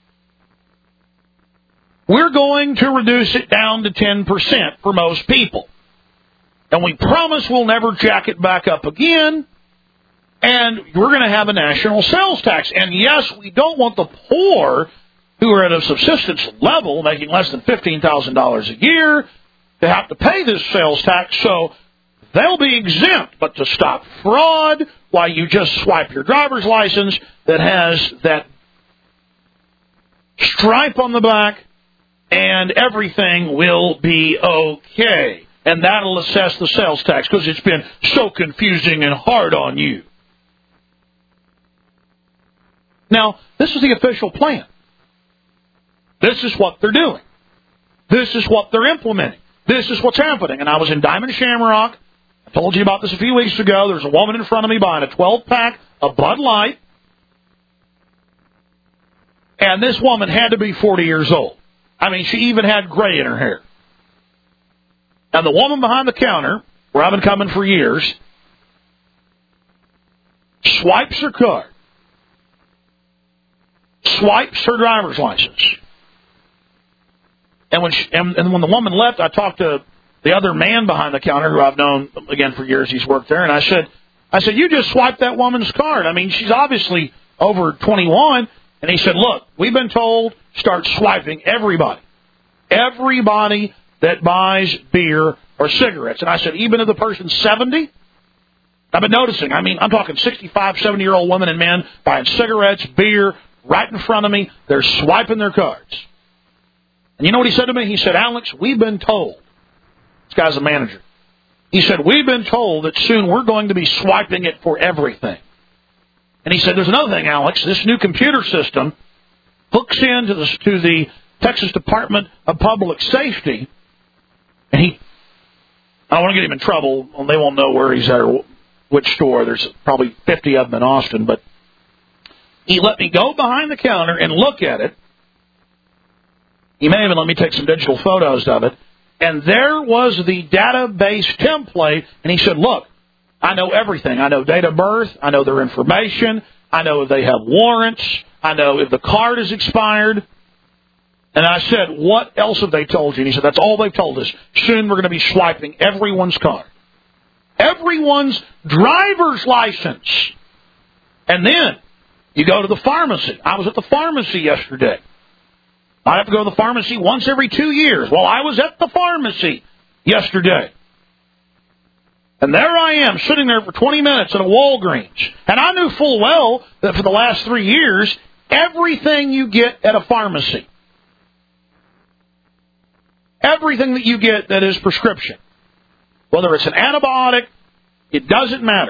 We're going to reduce it down to 10% for most people. And we promise we'll never jack it back up again. And we're going to have a national sales tax. And yes, we don't want the poor who are at a subsistence level, making less than $15,000 a year, to have to pay this sales tax. So they'll be exempt. But to stop fraud, why you just swipe your driver's license that has that stripe on the back, and everything will be okay. And that'll assess the sales tax because it's been so confusing and hard on you. Now, this is the official plan. This is what they're doing. This is what they're implementing. This is what's happening. And I was in Diamond Shamrock. I told you about this a few weeks ago. There's a woman in front of me buying a 12-pack of Bud Light. And this woman had to be 40 years old. I mean, she even had gray in her hair. And the woman behind the counter, where I've been coming for years, swipes her card, swipes her driver's license. And when the woman left, I talked to the other man behind the counter, who I've known, again, for years. He's worked there. And I said, you just swiped that woman's card. I mean, she's obviously over 21. And he said, look, we've been told start swiping everybody. Everybody that buys beer or cigarettes. And I said, even if the person's 70? I've been noticing. I mean, I'm talking 65, 70-year-old women and men buying cigarettes, beer, right in front of me. They're swiping their cards. And you know what he said to me? He said, Alex, we've been told. This guy's a manager. He said, we've been told that soon we're going to be swiping it for everything. And he said, there's another thing, Alex. This new computer system hooks into the Texas Department of Public Safety. And I don't want to get him in trouble. They won't know where he's at or which store. There's probably 50 of them in Austin. But he let me go behind the counter and look at it. He may even let me take some digital photos of it. And there was the database template. And he said, look, I know everything. I know date of birth. I know their information. I know if they have warrants. I know if the card is expired. And I said, what else have they told you? And he said, that's all they've told us. Soon we're going to be swiping everyone's card. Everyone's driver's license. And then you go to the pharmacy. I was at the pharmacy yesterday. I have to go to the pharmacy once every 2 years. Well, I was at the pharmacy yesterday. And there I am, sitting there for 20 minutes at a Walgreens. And I knew full well that for the last 3 years, everything you get at a pharmacy, everything that you get that is prescription, whether it's an antibiotic, it doesn't matter,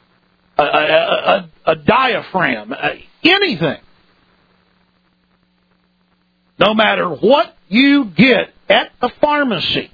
a diaphragm, anything, no matter what you get at the pharmacy,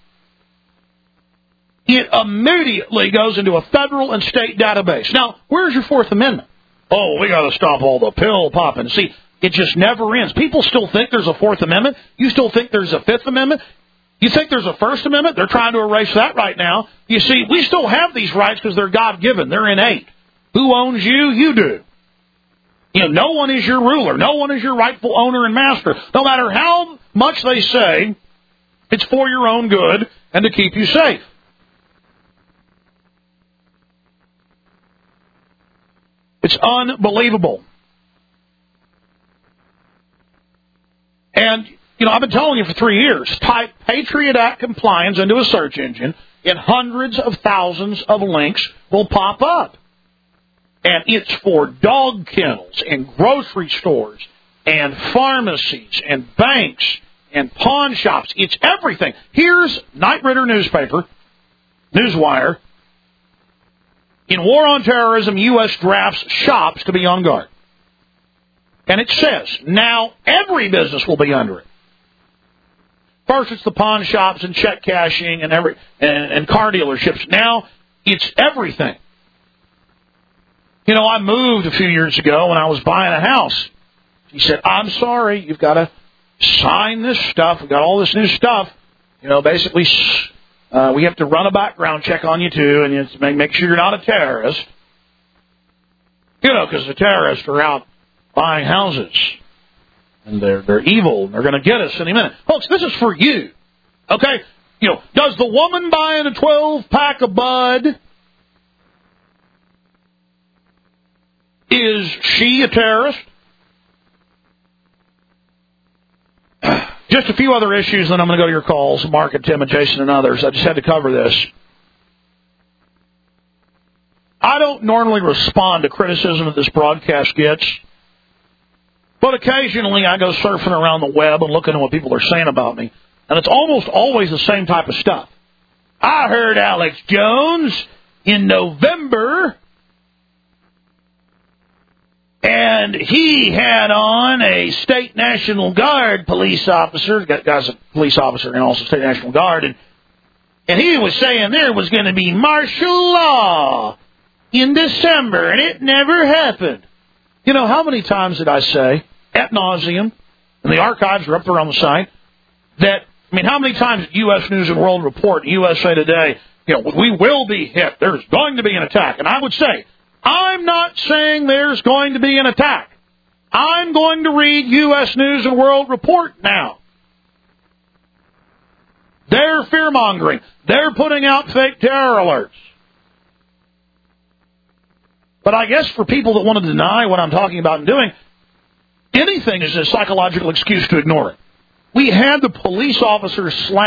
it immediately goes into a federal and state database. Now, where's your Fourth Amendment? Oh, we got to stop all the pill popping. See, it just never ends. People still think there's a Fourth Amendment. You still think there's a Fifth Amendment. You think there's a First Amendment? They're trying to erase that right now. You see, we still have these rights because they're God-given. They're innate. Who owns you? You do. You know, no one is your ruler. No one is your rightful owner and master. No matter how much they say it's for your own good and to keep you safe. It's unbelievable. And, I've been telling you for 3 years, type Patriot Act compliance into a search engine, and hundreds of thousands of links will pop up. And it's for dog kennels and grocery stores and pharmacies and banks and pawn shops. It's everything. Here's Knight Ridder newspaper, Newswire. In war on terrorism, U.S. drafts shops to be on guard. And it says, now every business will be under it. First, it's the pawn shops and check cashing and car dealerships. Now, it's everything. I moved a few years ago when I was buying a house. He said, I'm sorry, you've got to sign this stuff. We've got all this new stuff. Basically, we have to run a background check on you, too, and you have to make sure you're not a terrorist. Because the terrorists are out buying houses. And they're evil, and they're going to get us any minute. Folks, this is for you. Okay? Does the woman buying a 12-pack of Bud, is she a terrorist? Just a few other issues, then I'm going to go to your calls, Mark and Tim and Jason and others. I just had to cover this. I don't normally respond to criticism that this broadcast gets. But occasionally I go surfing around the web and looking at what people are saying about me. And it's almost always the same type of stuff. I heard Alex Jones in November, and he had on a State National Guard police officer. The guy's a police officer and also State National Guard. And he was saying there was going to be martial law in December, and it never happened. How many times did I say, ad nauseum, and the archives are up there on the site, how many times did U.S. News and World Report, USA Today, we will be hit. There's going to be an attack. And I would say, I'm not saying there's going to be an attack. I'm going to read U.S. News and World Report now. They're fear-mongering. They're putting out fake terror alerts. But I guess for people that want to deny what I'm talking about and doing, anything is a psychological excuse to ignore it. We had the police officer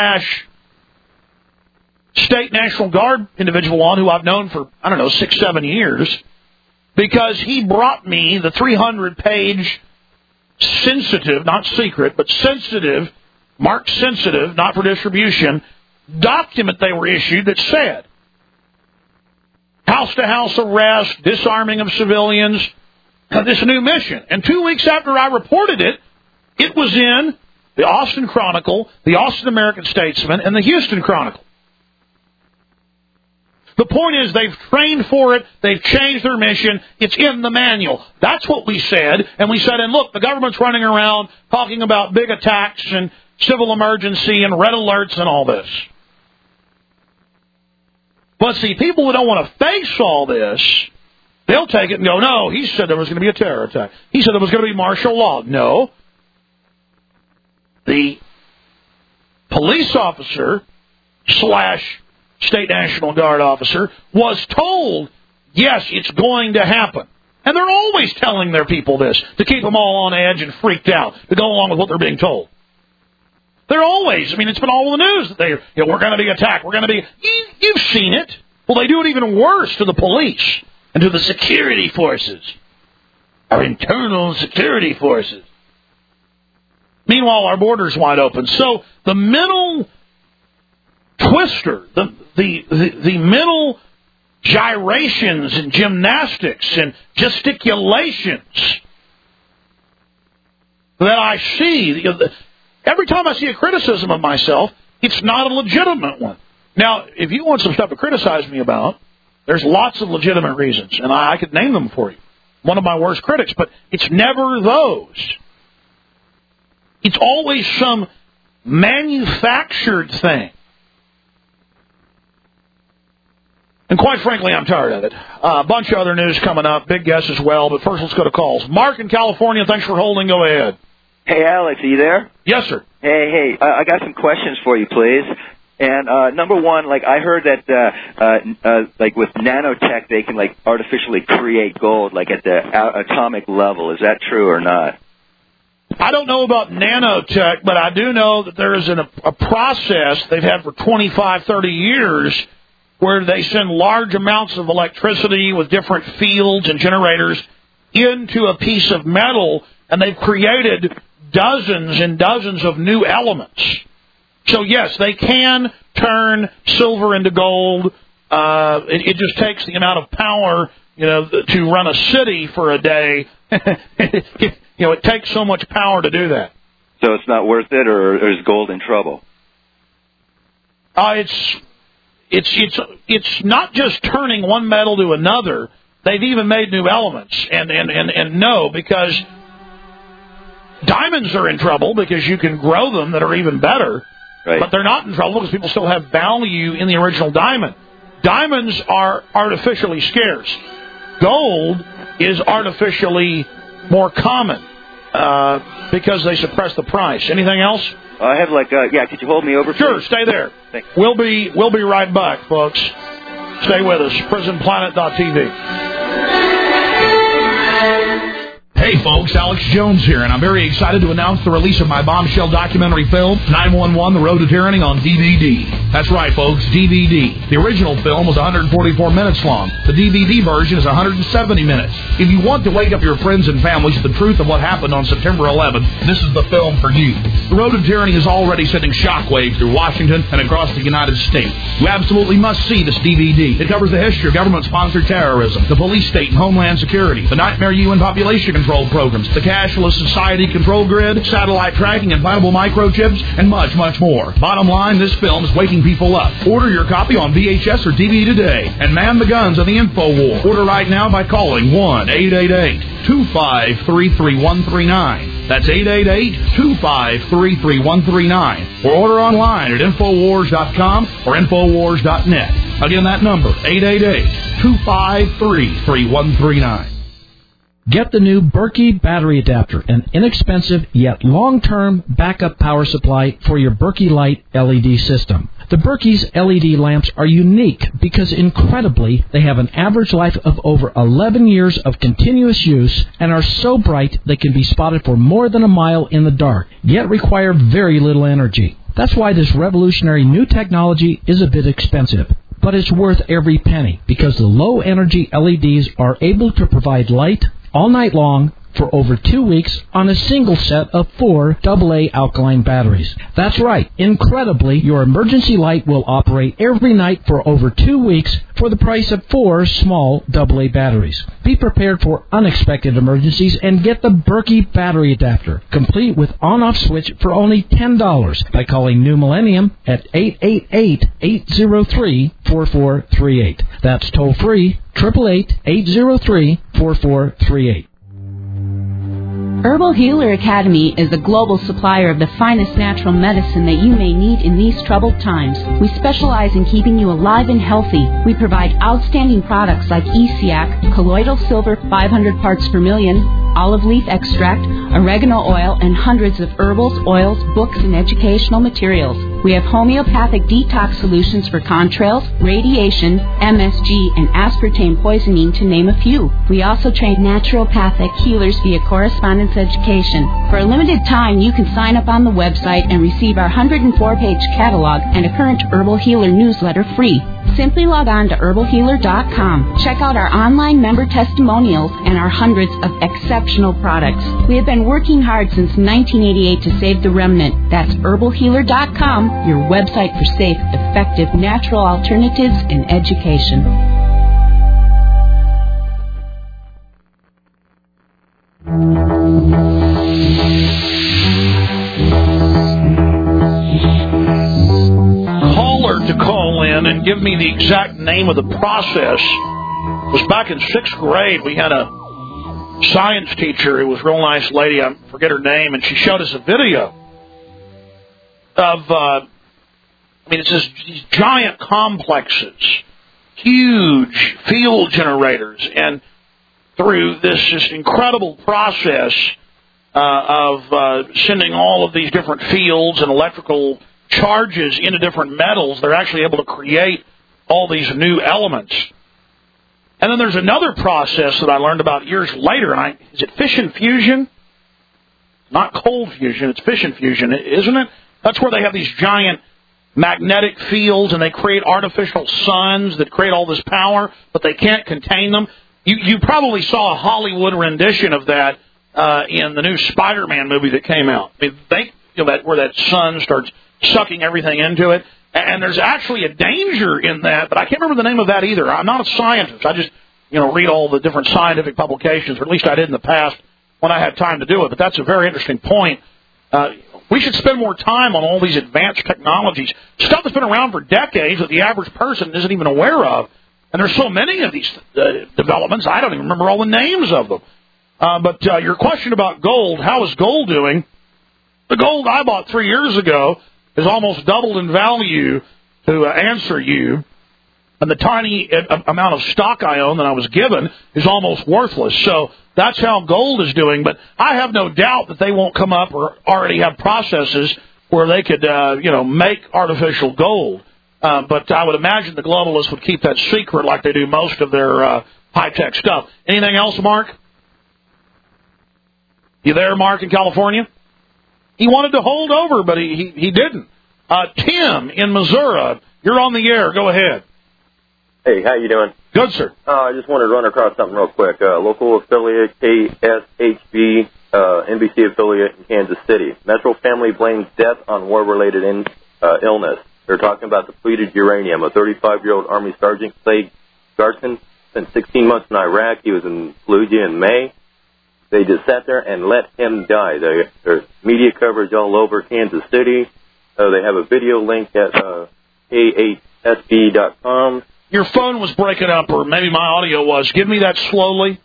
/ State National Guard individual on who I've known for, 6-7 years, because he brought me the 300-page sensitive, not secret, but sensitive, marked sensitive, not for distribution, document they were issued that said, house-to-house arrest, disarming of civilians, this new mission. And 2 weeks after I reported it, it was in the Austin Chronicle, the Austin American Statesman, and the Houston Chronicle. The point is they've trained for it, they've changed their mission, it's in the manual. That's what we said, and we said, and look, the government's running around talking about big attacks and civil emergency and red alerts and all this. But see, people who don't want to face all this, they'll take it and go, no, he said there was going to be a terror attack. He said there was going to be martial law. No. The police officer / State National Guard officer was told, yes, it's going to happen. And they're always telling their people this to keep them all on edge and freaked out to go along with what they're being told. They're always, it's been all in the news that we're going to be attacked. We're going to be, you've seen it. Well, they do it even worse to the police and to the security forces, our internal security forces. Meanwhile, our border's wide open. So the mental twister, the mental gyrations and gymnastics and gesticulations that I see, every time I see a criticism of myself, it's not a legitimate one. Now, if you want some stuff to criticize me about, there's lots of legitimate reasons, and I could name them for you. One of my worst critics, but it's never those. It's always some manufactured thing. And quite frankly, I'm tired of it. A bunch of other news coming up, big guests as well, but first let's go to calls. Mark in California, thanks for holding. Go ahead. Hey, Alex, are you there? Yes, sir. Hey, I got some questions for you, please. And number one, I heard that with nanotech they can artificially create gold at the atomic level. Is that true or not? I don't know about nanotech, but I do know that there is a process they've had for 25, 30 years where they send large amounts of electricity with different fields and generators into a piece of metal, and they've created dozens and dozens of new elements. So, yes, they can turn silver into gold. It just takes the amount of power, to run a city for a day. It takes so much power to do that. So it's not worth it, or is gold in trouble? It's not just turning one metal to another. They've even made new elements, and no, because diamonds are in trouble because you can grow them that are even better. Right. But they're not in trouble because people still have value in the original diamond. Diamonds are artificially scarce. Gold is artificially more common because they suppress the price. Anything else? I have could you hold me over? Sure, please? stay there. Thanks. We'll be right back, folks. Stay with us. PrisonPlanet.tv. Hey folks, Alex Jones here, and I'm very excited to announce the release of my bombshell documentary film, 911: The Road to Tyranny, on DVD. That's right, folks, DVD. The original film was 144 minutes long. The DVD version is 170 minutes. If you want to wake up your friends and family to the truth of what happened on September 11th, this is the film for you. The Road to Tyranny is already sending shockwaves through Washington and across the United States. You absolutely must see this DVD. It covers the history of government-sponsored terrorism, the police state and homeland security, the nightmare UN population control programs, the cashless society control grid, satellite tracking, implantable microchips, and much, much more. Bottom line, this film is waking people up. Order your copy on VHS or DVD today and man the guns of the info war. Order right now by calling 1-888-253-3139. That's 888-253-3139. Or order online at Infowars.com or Infowars.net. Again, that number, 888-253-3139. Get the new Berkey battery adapter, an inexpensive yet long-term backup power supply for your Berkey Light LED system. The Berkey's LED lamps are unique because, incredibly, they have an average life of over 11 years of continuous use and are so bright they can be spotted for more than a mile in the dark, yet require very little energy. That's why this revolutionary new technology is a bit expensive. But it's worth every penny because the low-energy LEDs are able to provide light all night long for over 2 weeks on a single set of 4 AA alkaline batteries. That's right. Incredibly, your emergency light will operate every night for over 2 weeks for the price of 4 small AA batteries. Be prepared for unexpected emergencies and get the Berkey battery adapter, complete with on-off switch for only $10 by calling New Millennium at 888-803-4438. That's toll-free, 888-803-4438. Herbal Healer Academy is a global supplier of the finest natural medicine that you may need in these troubled times. We specialize in keeping you alive and healthy. We provide outstanding products like ESIAC, colloidal silver 500 parts per million, olive leaf extract, oregano oil, and hundreds of herbals, oils, books, and educational materials. We have homeopathic detox solutions for contrails, radiation, MSG, and aspartame poisoning, to name a few. We also train naturopathic healers via correspondence education. For a limited time, you can sign up on the website and receive our 104-page catalog and a current Herbal Healer newsletter free. Simply log on to herbalhealer.com. Check out our online member testimonials and our hundreds of exceptional products. We have been working hard since 1988 to save the remnant. That's herbalhealer.com, your website for safe, effective, natural alternatives in education. Caller to call in and give me the exact name of the process. It was back in 6th grade. We had a science teacher who was a real nice lady. I forget her name, and she showed us a video of, it's these giant complexes, huge field generators, and through this just incredible process of sending all of these different fields and electrical charges into different metals, they're actually able to create all these new elements. And then there's another process that I learned about years later, is it fission fusion? not cold fusion, it's fission fusion, isn't it? That's where they have these giant magnetic fields and they create artificial suns that create all this power, but they can't contain them. You probably saw a Hollywood rendition of that in the new Spider-Man movie that came out. I mean, where that sun starts sucking everything into it. And there's actually a danger in that, but I can't remember the name of that either. I'm not a scientist. I just, read all the different scientific publications, or at least I did in the past when I had time to do it. But that's a very interesting point. We should spend more time on all these advanced technologies, stuff that's been around for decades that the average person isn't even aware of. And there's so many of these developments, I don't even remember all the names of them. But your question about gold, how is gold doing? The gold I bought 3 years ago is almost doubled in value to answer you. And the tiny amount of stock I own that I was given is almost worthless. So that's how gold is doing. But I have no doubt that they won't come up or already have processes where they could, make artificial gold. But I would imagine the globalists would keep that secret like they do most of their high-tech stuff. Anything else, Mark? You there, Mark, in California? He wanted to hold over, but he didn't. Tim in Missouri, you're on the air. Go ahead. Hey, how you doing? Good, sir. I just wanted to run across something real quick. Local affiliate KSHB, NBC affiliate in Kansas City. Metro family blames death on war-related illness. They're talking about depleted uranium. A 35-year-old Army Sergeant, Clay Garson, spent 16 months in Iraq. He was in Fallujah in May. They just sat there and let him die. There's media coverage all over Kansas City. They have a video link at K8SB.com. Your phone was breaking up, or maybe my audio was. Give me that slowly.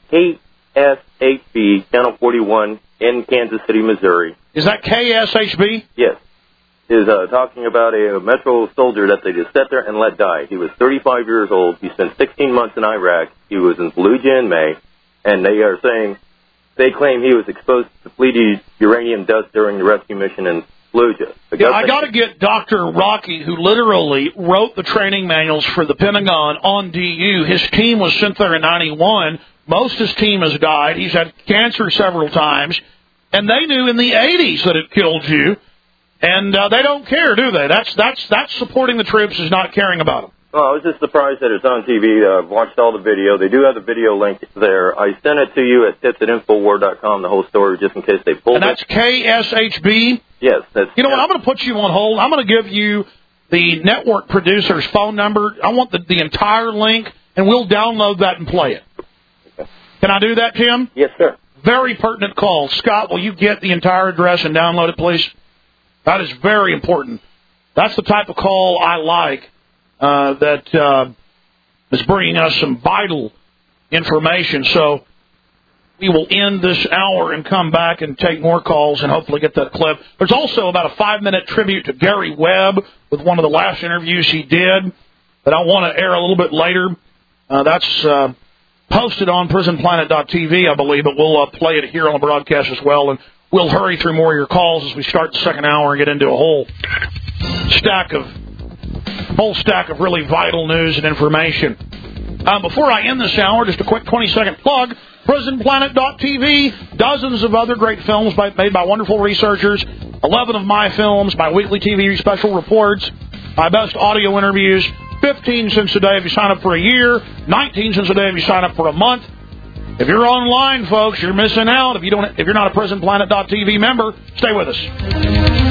KSHB, Channel 41, in Kansas City, Missouri. Is that KSHB? Yes. Is talking about a Metro soldier that they just sat there and let die. He was 35 years old. He spent 16 months in Iraq. He was in Fallujah in May. And they are saying, they claim he was exposed to depleted uranium dust during the rescue mission in Fallujah. Yeah, I got to get Dr. Rocky, who literally wrote the training manuals for the Pentagon on DU. His team was sent there in 91. Most of his team has died. He's had cancer several times. And they knew in the 80s that it killed you. And they don't care, do they? That's supporting the troops is not caring about them. Well, I was just surprised that it's on TV. I've watched all the video. They do have the video link there. I sent it to you at tips@infowar.com, the whole story, just in case they pulled it. And that's KSHB? Yes. You know what? I'm going to put you on hold. I'm going to give you the network producer's phone number. I want the entire link, and we'll download that and play it. Okay. Can I do that, Tim? Yes, sir. Very pertinent call. Scott, will you get the entire address and download it, please? That is very important. That's the type of call I like. That is bringing us some vital information. So we will end this hour and come back and take more calls and hopefully get that clip. There's also about a 5-minute tribute to Gary Webb with one of the last interviews he did that I want to air a little bit later. That's posted on prisonplanet.tv, I believe, but we'll play it here on the broadcast as well. And we'll hurry through more of your calls as we start the second hour and get into a whole stack of really vital news and information. Before I end this hour, just a quick 20-second plug. PrisonPlanet.tv, dozens of other great films made by wonderful researchers, 11 of my films, my weekly TV special reports, my best audio interviews, 15 cents a day if you sign up for a year, 19 cents a day if you sign up for a month. If you're online, folks, you're missing out. If you're not a PrisonPlanet.tv member, stay with us.